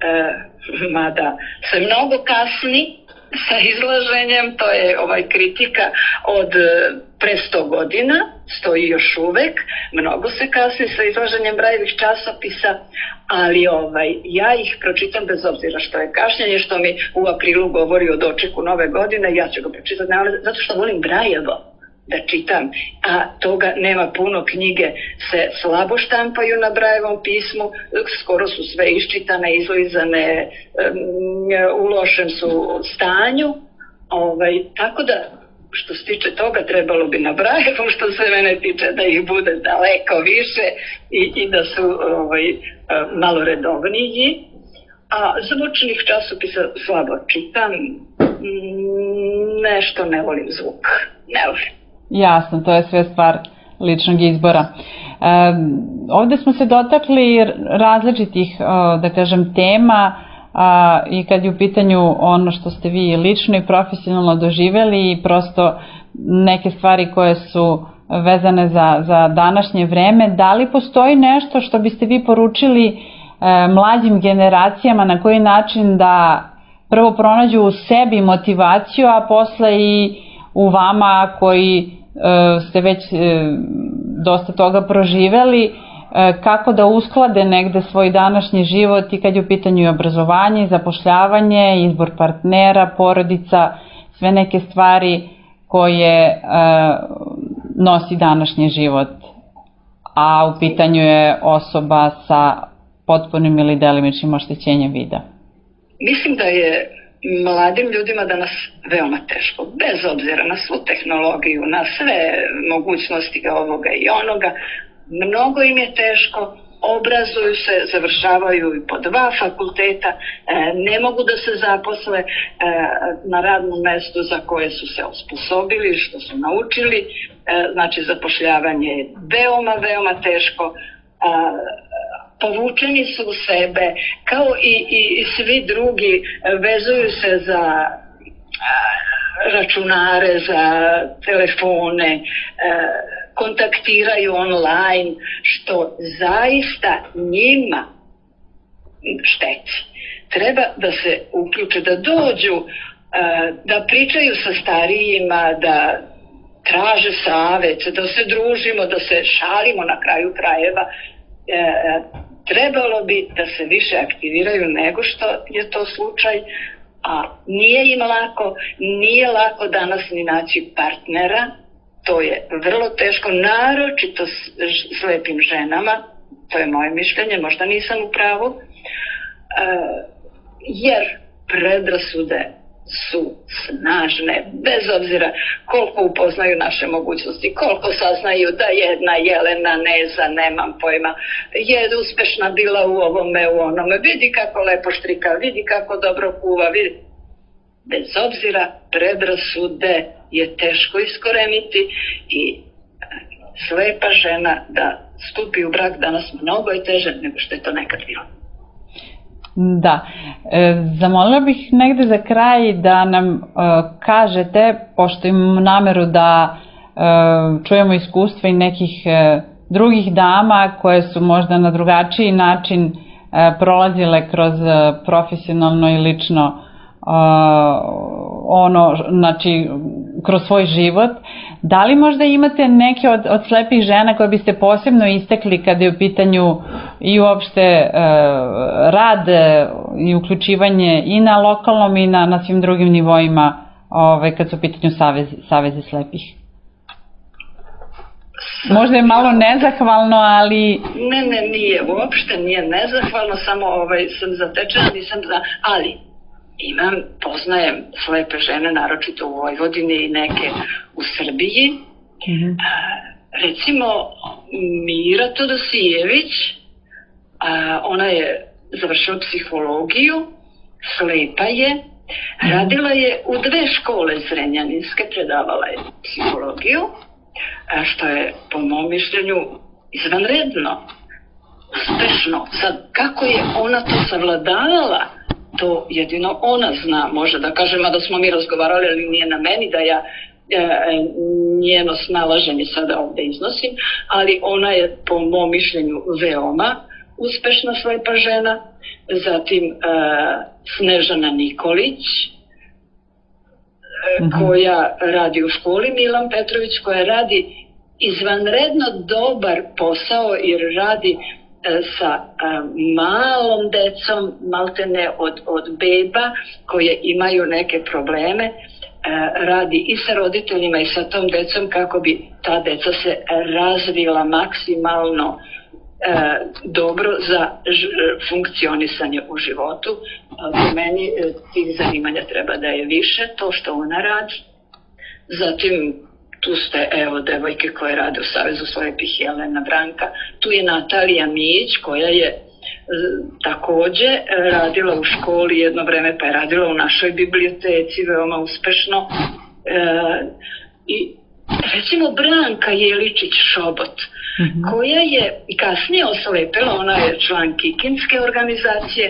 mada se mnogo kasni sa izlaženjem, to je ovaj kritika od pre sto godina, stoji još uvek, mnogo se kasni sa izlaženjem Brajevih časopisa, ali ovaj, ja ih pročitam bez obzira što je kašnjenje, što mi u aprilu govori o dočeku nove godine, ja ću ga pročitati, zato što volim Brajevo da čitam, a toga nema puno, knjige se slabo štampaju na Brajevom pismu, skoro su sve iščitane, izlizane, u lošem su stanju, ovaj, tako da što se tiče toga trebalo bi na Brajevom, što se mene tiče, da ih bude daleko više i, i da su ovaj, malo redovniji, a zvučnih časopisa slabo čitam, nešto ne volim zvuk, ne volim. Jasno, to je sve stvar ličnog izbora. E, ovde smo se dotakli različitih, da kažem, tema, a, i kad je u pitanju ono što ste vi lično i profesionalno doživjeli i prosto neke stvari koje su vezane za, za današnje vreme, da li postoji nešto što biste vi poručili e, mlađim generacijama, na koji način da prvo pronađu u sebi motivaciju, a posle i u vama koji e, ste već e, dosta toga proživeli, e, kako da usklade negde svoj današnji život i kad je u pitanju i obrazovanje, zapošljavanje, izbor partnera, porodica, sve neke stvari koje e, nosi današnji život, a u pitanju je osoba sa potpunim ili delimičnim oštećenjem vida. Mislim da je mladim ljudima danas veoma teško, bez obzira na svu tehnologiju, na sve mogućnosti ovoga i onoga. Mnogo im je teško, obrazuju se, završavaju i po dva fakulteta, ne mogu da se zaposle na radnom mestu za koje su se osposobili, što su naučili. Znači, zapošljavanje je veoma, veoma teško. Povučeni su u sebe, kao i, i, i svi drugi, vezuju se za računare, za telefone, kontaktiraju online, što zaista njima šteti. Treba da se uključe, da dođu, da pričaju sa starijima, da traže savet, da se družimo, da se šalimo na kraju krajeva. Trebalo bi da se više aktiviraju nego što je to slučaj, a nije im lako, nije lako danas ni naći partnera, to je vrlo teško, naročito slepim ženama, to je moje mišljenje, možda nisam u pravu, jer predrasude su snažne, bez obzira koliko upoznaju naše mogućnosti, koliko saznaju da jedna Jelena Neza, nemam pojma, je uspešna bila u ovome, u onome, vidi kako lepo štrika, vidi kako dobro kuva, vidi. Bez obzira, predrasude je teško iskoreniti i slepa žena da stupi u brak danas mnogo je teže nego što je to nekad bilo. Da, e, zamolila bih negde za kraj da nam e, kažete, pošto imamo nameru da e, čujemo iskustva i nekih e, drugih dama koje su možda na drugačiji način e, prolazile kroz e, profesionalno i lično e, ono, znači kroz svoj život. Da li možda imate neke od, od slepih žena koje biste posebno istekli kada je u pitanju i uopšte e, rad e, i uključivanje i na lokalnom i na, na svim drugim nivoima ovaj, kad su u pitanju savezi, savezi slepih? Možda je malo nezahvalno, ali... Ne, ne, nije, uopšte nije nezahvalno, samo ovaj, sam zatečena, nisam za... Ali, imam, poznajem slepe žene, naročito u Vojvodini i neke u Srbiji. Mm-hmm. Recimo, Mira Todosijević, ona je završila psihologiju, slepa je, radila je u dve škole zrenjaninske, predavala je psihologiju, što je po mom mišljenju izvanredno, uspešno. Sad, kako je ona to savladavala, to jedino ona zna, može da kažem, a da smo mi razgovarali, ali nije na meni da ja e, njeno snalaženje sada ovde iznosim, ali ona je po mom mišljenju veoma uspešna slepa žena. Zatim e, Snežana Nikolić, koja radi u školi, Milan Petrović, koja radi izvanredno dobar posao jer radi e, sa e, malom decom, maltene od, od beba koje imaju neke probleme, e, radi i sa roditeljima i sa tom decom kako bi ta deca se razvila maksimalno E, dobro za ž, funkcionisanje u životu. Po meni e, tih zanimanja treba da je više, to što ona radi. Zatim tu ste, evo, devojke koje rade u Savezu slepih, Jelena Branka, tu je Natalija Mijić koja je e, takođe radila u školi jedno vreme, pa je radila u našoj biblioteci veoma uspešno. E, i recimo Branka Jeličić-Šobot, koja je kasnije oslepela, ona je član Kikinske organizacije,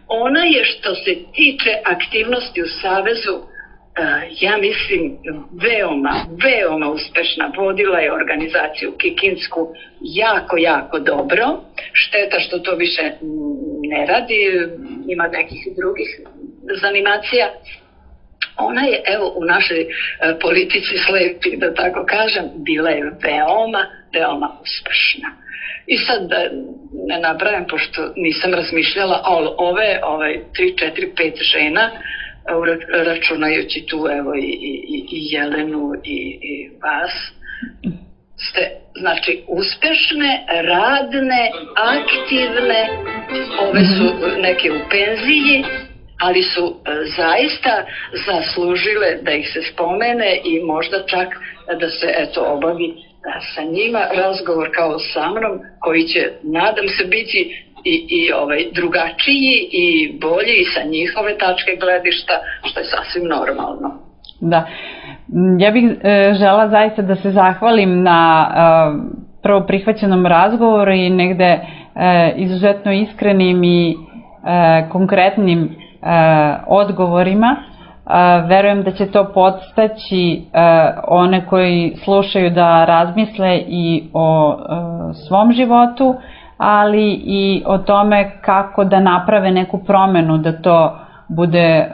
Ona je što se tiče aktivnosti u Savezu, ja mislim, veoma, veoma uspešna. Vodila je organizaciju Kikinsku jako, jako dobro. Šteta što to više ne radi, ima nekih drugih zanimacija. Ona je, evo, u našoj e, politici slepi, da tako kažem, bila je veoma, veoma uspešna. I sad da ne napravim, pošto nisam razmišljala, ali ove, ove tri, četiri, pet žena, računajući tu, evo, i, i, i Jelenu i, i vas, ste, znači, uspešne, radne, aktivne, ove su neke u penziji, ali su e, zaista zaslužile da ih se spomene i možda čak da se, eto, obavi da sa njima razgovor kao sa mnom, koji će, nadam se, biti i, i ovaj, drugačiji i bolji i sa njihove tačke gledišta, što je sasvim normalno. Da. Ja bih e, žela zaista da se zahvalim na e, prvo prihvaćenom razgovoru i negde e, izuzetno iskrenim i e, konkretnim e, odgovorima. E, verujem da će to podstaći e, one koji slušaju da razmisle i o e, svom životu, ali i o tome kako da naprave neku promenu, da to bude, e,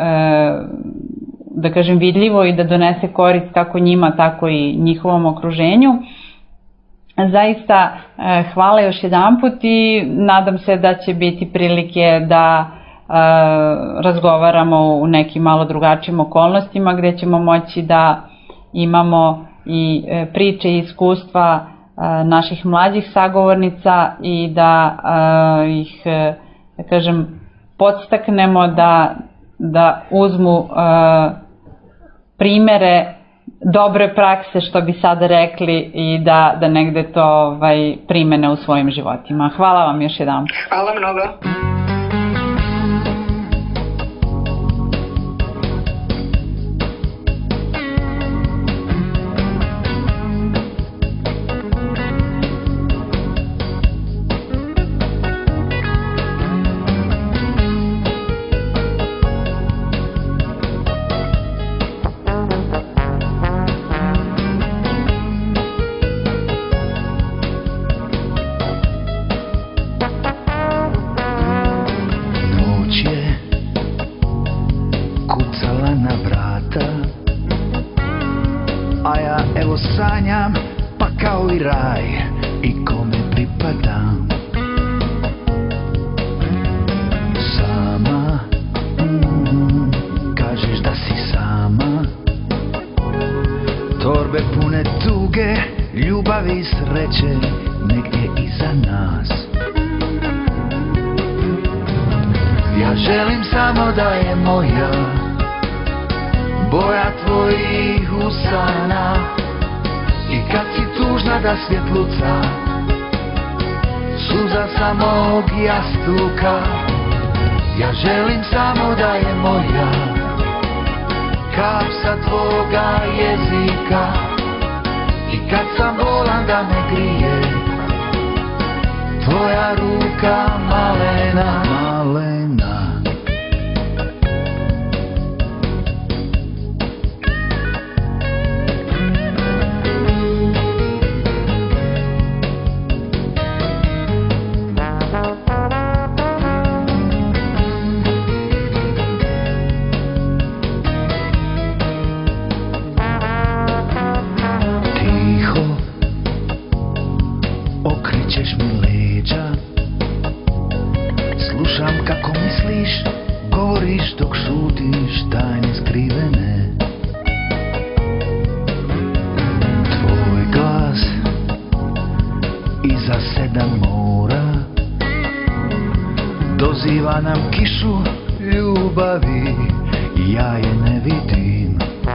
da kažem, vidljivo i da donese korist kako njima, tako i njihovom okruženju. Zaista e, hvala još jedanput i nadam se da će biti prilike da e, razgovaramo u nekim malo drugačijim okolnostima gdje ćemo moći da imamo i e, priče i iskustva e, naših mlađih sagovornica i da e, ih, e, da kažem, podstaknemo da, da uzmu e, primere dobre prakse, što bi sada rekli, i da, da negde to ovaj, primene u svojim životima. Hvala vam još jedan. Hvala mnogo. Sanjam, pa kao i raj, i kome pripadam. Sama, mm, kažeš da si sama. Torbe pune tuge, ljubavi i sreće, negdje iza nas. Ja želim samo da je moja boja tvojih usana. I kad si tužna da svjetluca suza samog jastuka. Ja želim samo da je moja kap sa tvoga jezika. I kad sam bolan da me grije tvoja ruka malena, malena. Okrećeš mi leđa, slušam kako misliš, govoriš dok šutiš tajne skrivene. Tvoj glas iza sedam mora doziva nam kišu ljubavi, ja je ne vidim.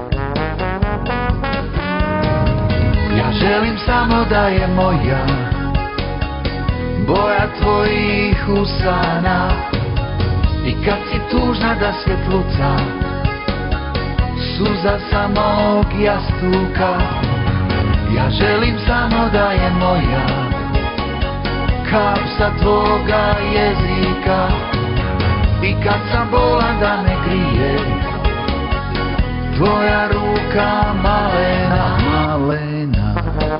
Ja želim samo da je moja boja tvojih usana. I kad si tužna da svjetluca suza samog jastuka. Ja želim samo da je moja kap sa tvoga jezika. I kad sam bolan da me grije tvoja ruka malena, malena.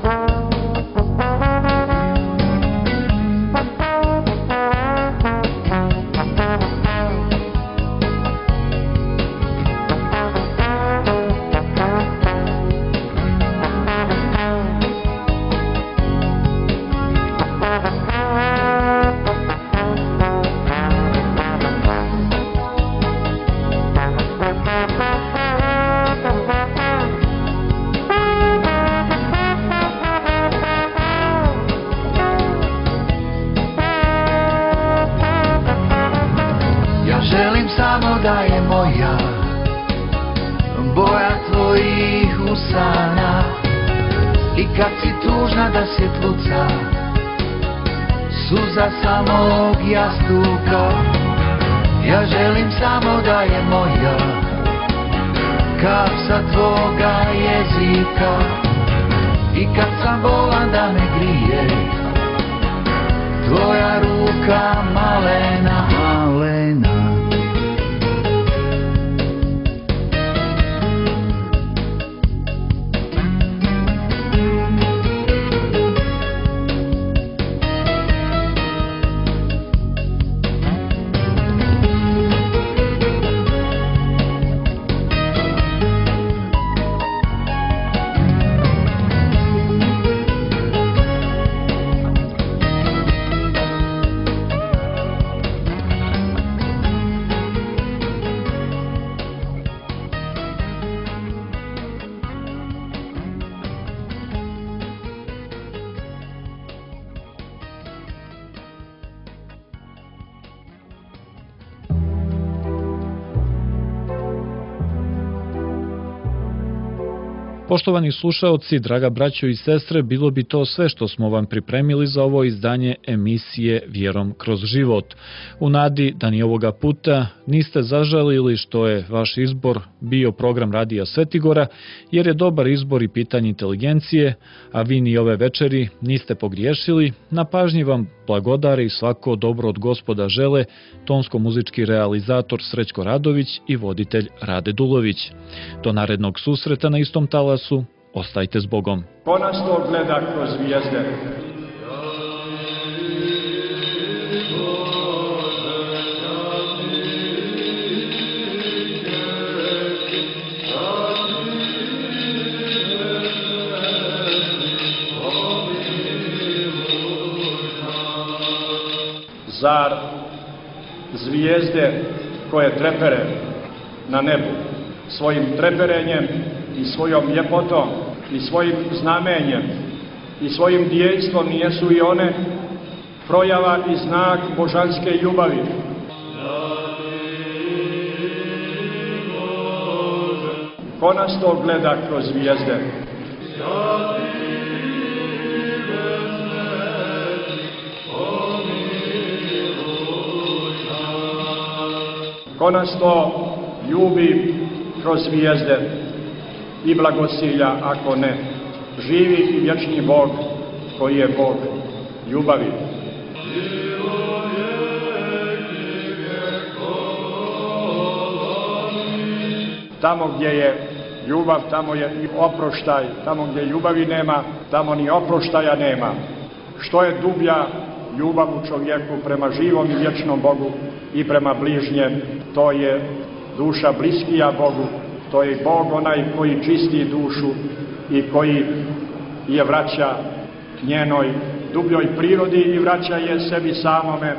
Želim samo da je moja boja tvojih usana i kad si tužna da se tluca suza samog jastuka. Ja želim samo da je moja kap sa tvoga jezika i kad sam bolan da me grije tvoja ruka malena, malena. Poštovani slušaoci, draga braćo i sestre, bilo bi to sve što smo vam pripremili za ovo izdanje emisije Vjerom kroz život. U nadi da ni ovoga puta niste zažalili što je vaš izbor bio program Radija Svetigora, jer je dobar izbor i pitanje inteligencije, a vi ni ove večeri niste pogriješili, na pažnji vam blagodare i svako dobro od Gospoda žele tonsko-muzički realizator Srećko Radović i voditelj Rade Dulović. Do narednog susreta na istom talasu, ostajte s Bogom. Ko nas to gleda kroz zvijezde? Zar zvijezde koje trepere na nebu svojim treperenjem i svojom ljepotom i svojim znamenjem i svojim djejstvom nijesu i one projava i znak božanske ljubavi? Ko nas to gleda kroz zvijezde? Ko nas to ljubi kroz zvijezde i blagosilja, ako ne, živi i vječni Bog koji je Bog ljubavi. Tamo gdje je ljubav, tamo je i oproštaj, tamo gdje ljubavi nema, tamo ni oproštaja nema. Što je dublja ljubav u čovjeku prema živom i vječnom Bogu i prema bližnjem, to je duša bliskija Bogu, to je Bog onaj koji čisti dušu i koji je vraća njenoj dubljoj prirodi i vraća je sebi samome.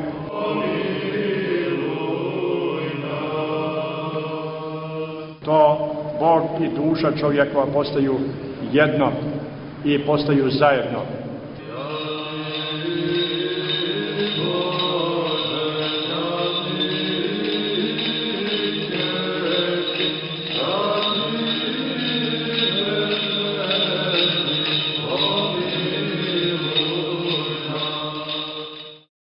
To Bog i duša čovjekova postaju jedno i postaju zajedno.